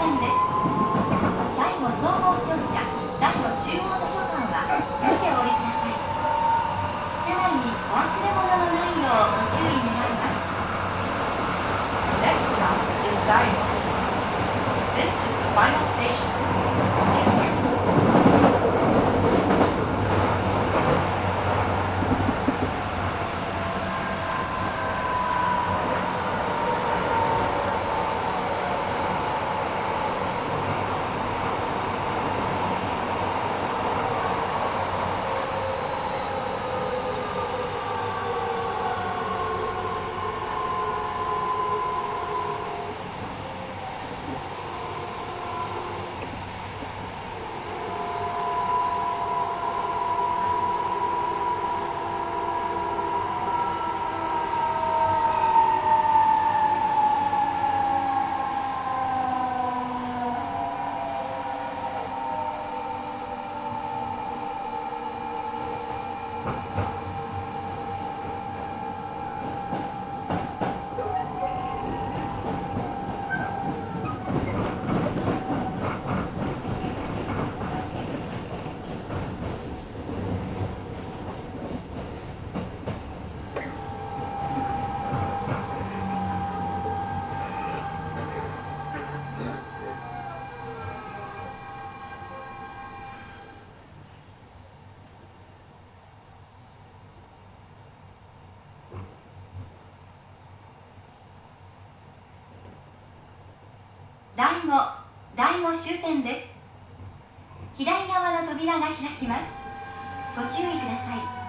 点です。第5総合庁舎、第5中央図書館は見てお降りください。車内にお忘れ物のないようご注意願います。 Next stop is Daigo. This is the final station. Thank you. 第5終点です。左側の扉が開きます。ご注意ください。